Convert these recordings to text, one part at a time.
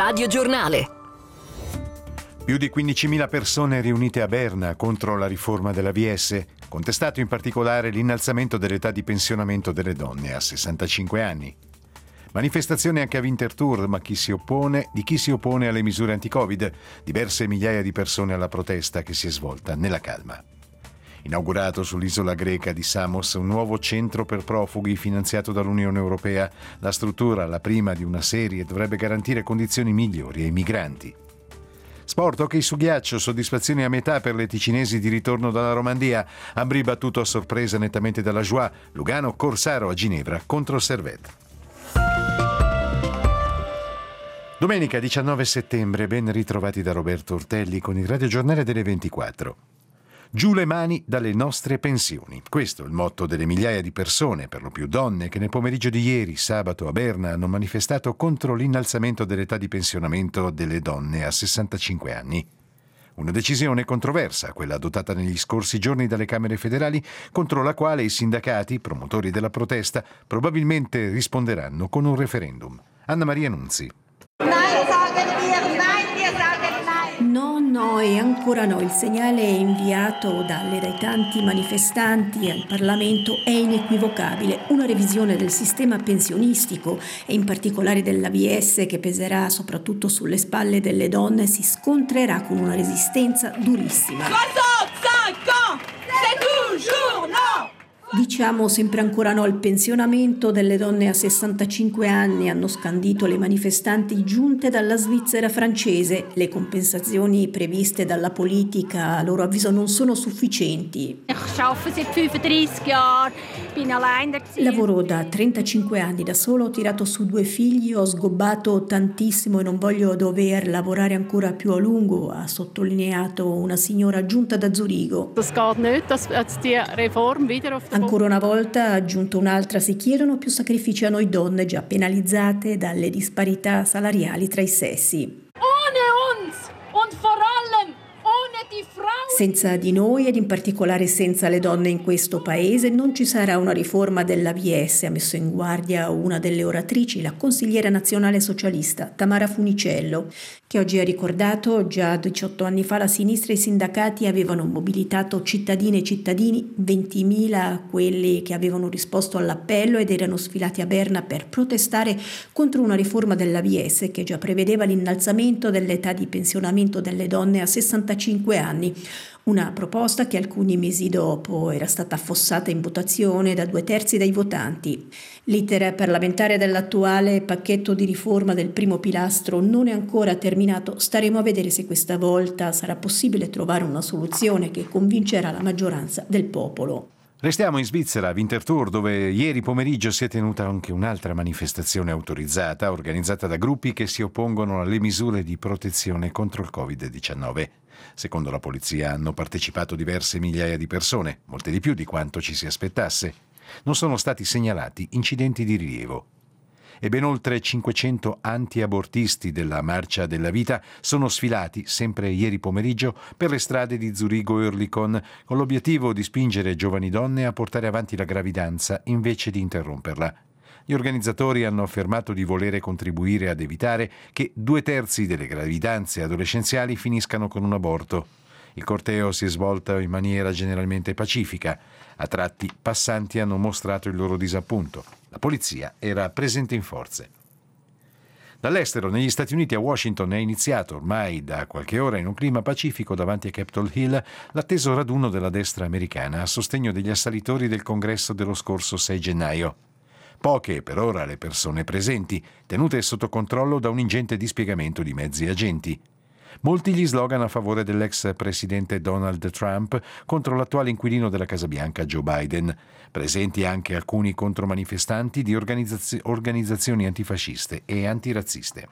radiogiornale. Più di 15.000 persone riunite a Berna contro la riforma dell'AVS, contestato in particolare l'innalzamento dell'età di pensionamento delle donne a 65 anni. Manifestazione anche a Winterthur, ma chi si oppone alle misure anti-Covid, diverse migliaia di persone alla protesta che si è svolta nella calma. Inaugurato sull'isola greca di Samos un nuovo centro per profughi finanziato dall'Unione Europea. La struttura, la prima di una serie, dovrebbe garantire condizioni migliori ai migranti. Sport, hockey su ghiaccio, soddisfazione a metà per le ticinesi di ritorno dalla Romandia. Ambri battuto a sorpresa nettamente dalla Joie. Lugano Corsaro a Ginevra contro il Servette. Domenica 19 settembre, ben ritrovati da Roberto Ortelli con il radiogiornale delle 24. Giù le mani dalle nostre pensioni. Questo è il motto delle migliaia di persone, per lo più donne, che nel pomeriggio di ieri, sabato, a Berna, hanno manifestato contro l'innalzamento dell'età di pensionamento delle donne a 65 anni. Una decisione controversa, quella adottata negli scorsi giorni dalle Camere federali, contro la quale i sindacati, promotori della protesta, probabilmente risponderanno con un referendum. Anna Maria Nunzi. No e ancora no. Il segnale inviato dai tanti manifestanti al Parlamento è inequivocabile. Una revisione del sistema pensionistico e in particolare dell'AVS, che peserà soprattutto sulle spalle delle donne, si scontrerà con una resistenza durissima. 65 ans, c'est toujours no! Diciamo sempre ancora no al pensionamento delle donne a 65 anni, hanno scandito le manifestanti giunte dalla Svizzera francese. Le compensazioni previste dalla politica, a loro avviso, non sono sufficienti. Lavoro da 35 anni da solo, ho tirato su 2 figli, ho sgobbato tantissimo e non voglio dover lavorare ancora più a lungo, ha sottolineato una signora giunta da Zurigo. Ancora una volta, ha aggiunto un'altra, si chiedono più sacrifici a noi donne già penalizzate dalle disparità salariali tra i sessi. Senza di noi ed in particolare senza le donne in questo paese non ci sarà una riforma dell'AVS, ha messo in guardia una delle oratrici, la consigliera nazionale socialista Tamara Funicello, che oggi ha ricordato già 18 anni fa la sinistra e i sindacati avevano mobilitato cittadine e cittadini, 20.000 quelli che avevano risposto all'appello ed erano sfilati a Berna per protestare contro una riforma dell'AVS che già prevedeva l'innalzamento dell'età di pensionamento delle donne a 65 anni. Una proposta che alcuni mesi dopo era stata affossata in votazione da 2/3 dei votanti. L'iter parlamentare dell'attuale pacchetto di riforma del primo pilastro non è ancora terminato. Staremo a vedere se questa volta sarà possibile trovare una soluzione che convincerà la maggioranza del popolo. Restiamo in Svizzera, a Winterthur, dove ieri pomeriggio si è tenuta anche un'altra manifestazione autorizzata, organizzata da gruppi che si oppongono alle misure di protezione contro il Covid-19. Secondo la polizia hanno partecipato diverse migliaia di persone, molte di più di quanto ci si aspettasse. Non sono stati segnalati incidenti di rilievo. E ben oltre 500 anti-abortisti della Marcia della Vita sono sfilati, sempre ieri pomeriggio, per le strade di Zurigo-Oerlikon, con l'obiettivo di spingere giovani donne a portare avanti la gravidanza invece di interromperla. Gli organizzatori hanno affermato di volere contribuire ad evitare che 2/3 delle gravidanze adolescenziali finiscano con un aborto. Il corteo si è svolto in maniera generalmente pacifica. A tratti passanti hanno mostrato il loro disappunto. La polizia era presente in forze. Dall'estero, negli Stati Uniti, a Washington, è iniziato ormai da qualche ora in un clima pacifico davanti a Capitol Hill l'atteso raduno della destra americana a sostegno degli assalitori del congresso dello scorso 6 gennaio. Poche per ora le persone presenti, tenute sotto controllo da un ingente dispiegamento di mezzi e agenti. Molti gli slogan a favore dell'ex presidente Donald Trump contro l'attuale inquilino della Casa Bianca Joe Biden. Presenti anche alcuni contromanifestanti di organizzazioni antifasciste e antirazziste.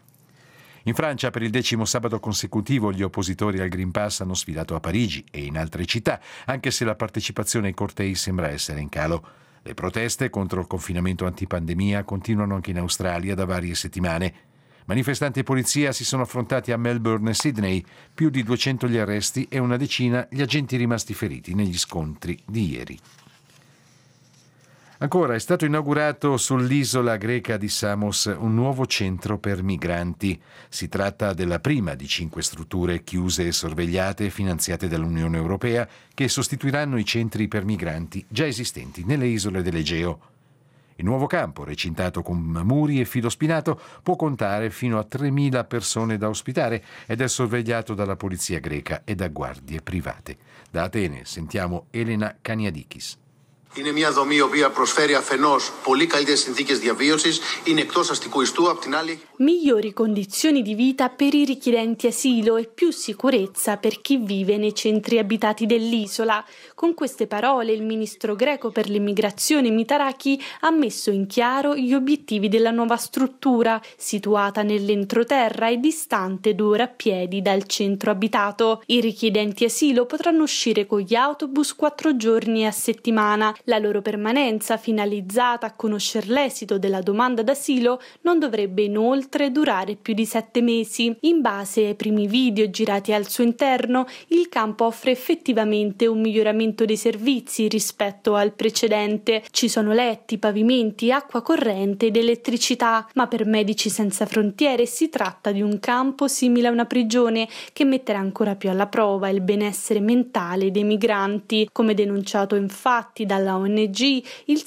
In Francia, per il 10° sabato consecutivo, gli oppositori al Green Pass hanno sfilato a Parigi e in altre città, anche se la partecipazione ai cortei sembra essere in calo. Le proteste contro il confinamento antipandemia continuano anche in Australia da varie settimane. Manifestanti e polizia si sono affrontati a Melbourne e Sydney, più di 200 gli arresti e una decina gli agenti rimasti feriti negli scontri di ieri. Ancora, è stato inaugurato sull'isola greca di Samos un nuovo centro per migranti. Si tratta della prima di 5 strutture chiuse e sorvegliate e finanziate dall'Unione Europea che sostituiranno i centri per migranti già esistenti nelle isole dell'Egeo. Il nuovo campo, recintato con muri e filo spinato, può contare fino a 3.000 persone da ospitare ed è sorvegliato dalla polizia greca e da guardie private. Da Atene sentiamo Elena Kaniadikis. Είναι μια δομή η οποία προσφέρει αφενός πολύ καλύτερες συνθήκες διαβίωσης, είναι εκτός αστικού ιστού, απ' την άλλη. Migliori condizioni di vita per i richiedenti asilo e più sicurezza per chi vive nei centri abitati dell'isola. Con queste parole il ministro greco per l'immigrazione Mitaraki ha messo in chiaro gli obiettivi della nuova struttura, situata nell'entroterra e distante 2 ore a piedi dal centro abitato. I richiedenti asilo potranno uscire con gli autobus 4 giorni a settimana. La loro permanenza, finalizzata a conoscere l'esito della domanda d'asilo, non dovrebbe inoltre durare più di 7 mesi. In base ai primi video girati al suo interno, il campo offre effettivamente un miglioramento dei servizi rispetto al precedente. Ci sono letti, pavimenti, acqua corrente ed elettricità, ma per Medici Senza Frontiere si tratta di un campo simile a una prigione che metterà ancora più alla prova il benessere mentale dei migranti. Come denunciato infatti dalla ONG, il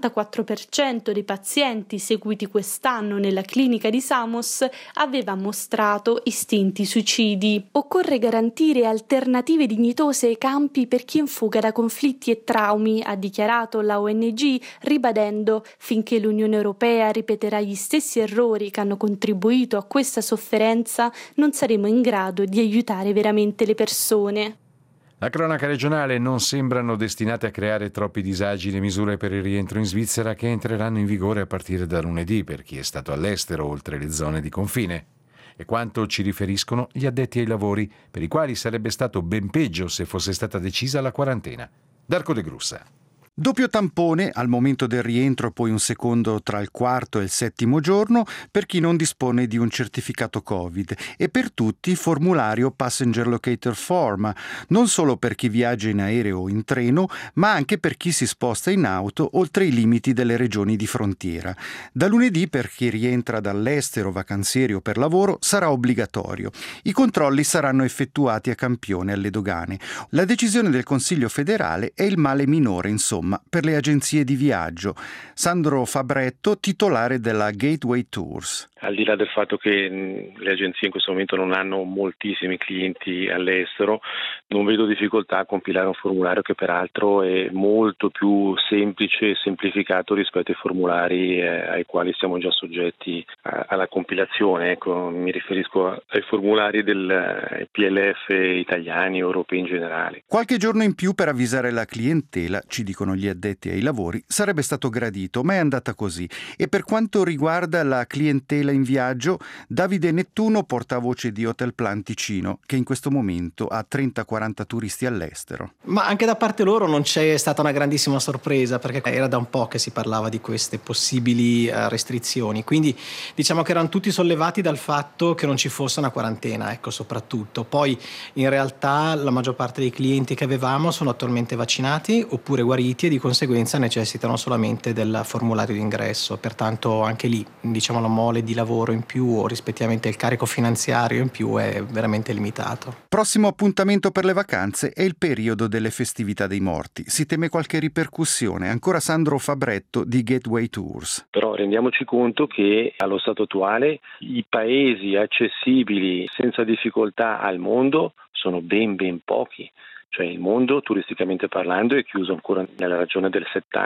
64% dei pazienti seguiti quest'anno nella clinica di Samos aveva mostrato istinti suicidi. Occorre garantire alternative dignitose ai campi per chi è in fuga da conflitti e traumi, ha dichiarato la ONG, ribadendo: finché l'Unione Europea ripeterà gli stessi errori che hanno contribuito a questa sofferenza, non saremo in grado di aiutare veramente le persone. La cronaca regionale: non sembrano destinate a creare troppi disagi le misure per il rientro in Svizzera che entreranno in vigore a partire da lunedì per chi è stato all'estero oltre le zone di confine. E quanto ci riferiscono gli addetti ai lavori, per i quali sarebbe stato ben peggio se fosse stata decisa la quarantena. Darko De Grussa. Doppio tampone al momento del rientro, poi un secondo tra il quarto e il 7° giorno per chi non dispone di un certificato Covid, e per tutti formulario Passenger Locator Form, non solo per chi viaggia in aereo o in treno, ma anche per chi si sposta in auto oltre i limiti delle regioni di frontiera. Da lunedì per chi rientra dall'estero, vacanzieri o per lavoro, sarà obbligatorio. I controlli saranno effettuati a campione alle dogane. La decisione del Consiglio federale è il male minore, insomma, per le agenzie di viaggio. Sandro Fabretto, titolare della Gateway Tours. Al di là del fatto che le agenzie in questo momento non hanno moltissimi clienti all'estero, non vedo difficoltà a compilare un formulario che peraltro è molto più semplice e semplificato rispetto ai formulari ai quali siamo già soggetti alla compilazione. Ecco, mi riferisco ai formulari del PLF italiani e europei in generale. Qualche giorno in più per avvisare la clientela, ci dicono gli addetti ai lavori, sarebbe stato gradito, ma è andata così. E per quanto riguarda la clientela in viaggio, Davide Nettuno, portavoce di Hotel Plan Ticino, che in questo momento ha 30-40 turisti all'estero. Ma anche da parte loro non c'è stata una grandissima sorpresa, perché era da un po' che si parlava di queste possibili restrizioni, quindi diciamo che erano tutti sollevati dal fatto che non ci fosse una quarantena, ecco, soprattutto. Poi in realtà la maggior parte dei clienti che avevamo sono attualmente vaccinati oppure guariti e di conseguenza necessitano solamente del formulario d'ingresso, pertanto anche lì diciamo la mole di lavoro in più o rispettivamente il carico finanziario in più è veramente limitato. Prossimo appuntamento per le vacanze è il periodo delle festività dei morti. Si teme qualche ripercussione. Ancora Sandro Fabretto di Gateway Tours. Però rendiamoci conto che allo stato attuale i paesi accessibili senza difficoltà al mondo sono ben pochi. Cioè il mondo, turisticamente parlando, è chiuso ancora nella ragione del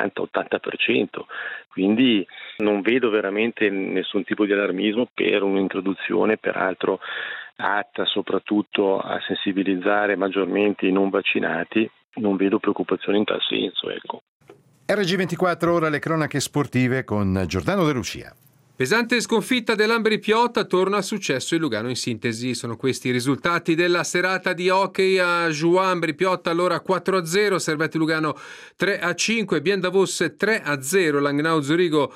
70-80%, quindi non vedo veramente nessun tipo di allarmismo per un'introduzione, peraltro atta soprattutto a sensibilizzare maggiormente i non vaccinati. Non vedo preoccupazioni in tal senso, ecco. RG24, ora le cronache sportive con Giordano De Lucia. Pesante sconfitta dell'Ambri Piotta, torna al successo il Lugano. In sintesi sono questi i risultati della serata di hockey a Juan. Ambri Piotta allora 4-0, Servette Lugano 3-5, Bien Davos 3-0, Langnau Zurigo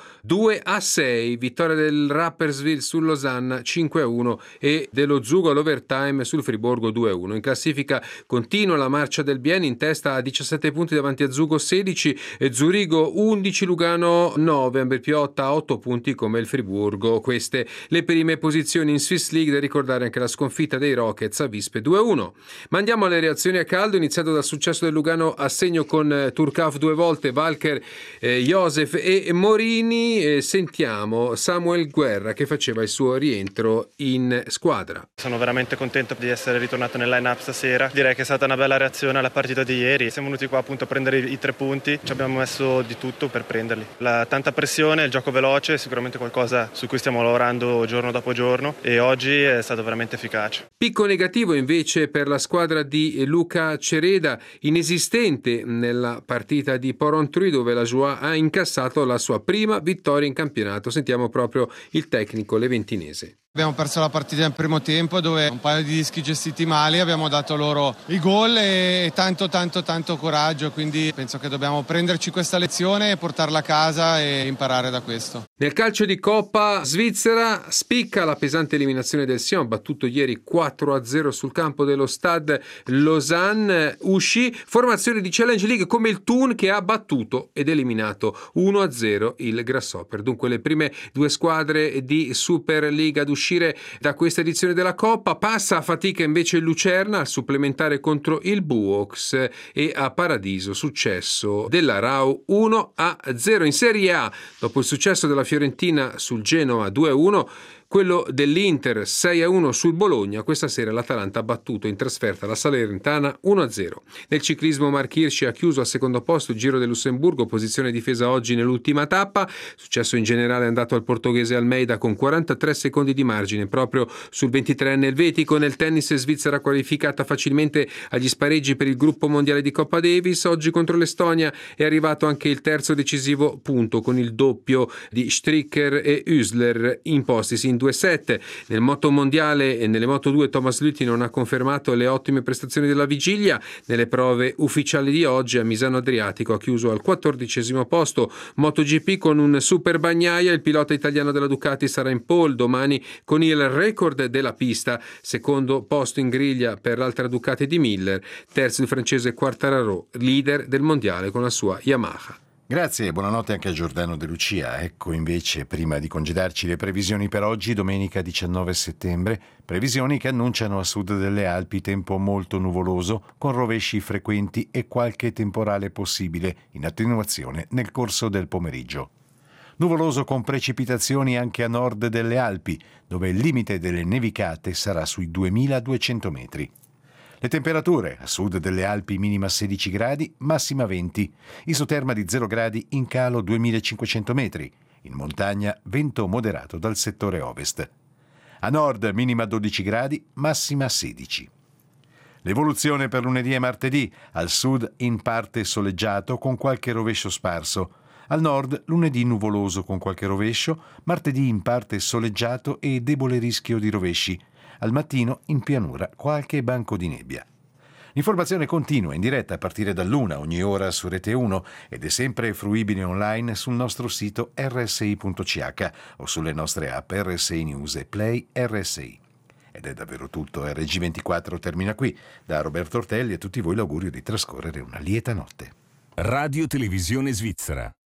2-6, vittoria del Rapperswil sul Lausanne 5-1 e dello Zugo all'overtime sul Friburgo 2-1. In classifica continua la marcia del Bien, in testa a 17 punti davanti a Zugo 16, Zurigo 11, Lugano 9, Ambri Piotta 8 punti come il Friburgo. Queste le prime posizioni in Swiss League, da ricordare anche la sconfitta dei Rockets a Vispe 2-1. Ma andiamo alle reazioni a caldo, iniziato dal successo del Lugano a segno con Turcav 2 volte, Walker, Josef e Morini. Sentiamo Samuel Guerra che faceva il suo rientro in squadra. Sono veramente contento di essere ritornato nel line-up stasera, direi che è stata una bella reazione alla partita di ieri, siamo venuti qua appunto a prendere i 3 punti, ci abbiamo messo di tutto per prenderli, tanta pressione, il gioco veloce, sicuramente qualcosa su cui stiamo lavorando giorno dopo giorno e oggi è stato veramente efficace. Picco negativo invece per la squadra di Luca Cereda, inesistente nella partita di Porrentruy dove la Joie ha incassato la sua prima vittoria in campionato. Sentiamo proprio il tecnico leventinese. Abbiamo perso la partita nel primo tempo dove un paio di dischi gestiti male, abbiamo dato loro i gol e tanto coraggio, quindi penso che dobbiamo prenderci questa lezione e portarla a casa e imparare da questo. Nel calcio di Coppa Svizzera spicca la pesante eliminazione del Sion, battuto ieri 4-0 sul campo dello Stade Lausanne. Uscì formazione di Challenge League come il Thun che ha battuto ed eliminato 1-0 il Grasshopper. Dunque le prime 2 squadre di Super League ad uscire da questa edizione della Coppa. Passa a fatica invece il Lucerna al supplementare contro il Buoks e a Paradiso successo della Rau 1-0. In Serie A, dopo il successo della Fiorentina sul Genoa 2-1, quello dell'Inter 6-1 sul Bologna, questa sera l'Atalanta ha battuto in trasferta la Salernitana 1-0. Nel ciclismo Marc Hirschi ha chiuso al secondo posto il Giro del Lussemburgo, posizione difesa oggi nell'ultima tappa. Successo in generale è andato al portoghese Almeida con 43 secondi di margine proprio sul 23enne elvetico. Nel tennis Svizzera qualificata facilmente agli spareggi per il gruppo mondiale di Coppa Davis. Oggi contro l'Estonia è arrivato anche il terzo decisivo punto con il doppio di Stricker e Hüsler impostisi in 2-7. Nel moto mondiale e nelle moto 2 Thomas Lüthi non ha confermato le ottime prestazioni della vigilia. Nelle prove ufficiali di oggi a Misano Adriatico ha chiuso al 14° posto. MotoGP con un super Bagnaia, il pilota italiano della Ducati sarà in pole domani con il record della pista, secondo posto in griglia per l'altra Ducati di Miller, terzo il francese Quartararo, leader del mondiale con la sua Yamaha. Grazie e buonanotte anche a Giordano De Lucia. Ecco invece, prima di congedarci, le previsioni per oggi, domenica 19 settembre, previsioni che annunciano a sud delle Alpi tempo molto nuvoloso, con rovesci frequenti e qualche temporale possibile, in attenuazione nel corso del pomeriggio. Nuvoloso con precipitazioni anche a nord delle Alpi, dove il limite delle nevicate sarà sui 2200 metri. Le temperature a sud delle Alpi minima 16 gradi, massima 20, isoterma di 0 gradi in calo 2500 metri, in montagna vento moderato dal settore ovest. A nord minima 12 gradi, massima 16. L'evoluzione per lunedì e martedì, al sud in parte soleggiato con qualche rovescio sparso, al nord lunedì nuvoloso con qualche rovescio, martedì in parte soleggiato e debole rischio di rovesci. Al mattino in pianura qualche banco di nebbia. L'informazione continua in diretta a partire dall'1 ogni ora su Rete 1 ed è sempre fruibile online sul nostro sito rsi.ch o sulle nostre app RSI News e Play RSI. Ed è davvero tutto, RG24 termina qui. Da Roberto Ortelli a tutti voi l'augurio di trascorrere una lieta notte. Radio Televisione Svizzera.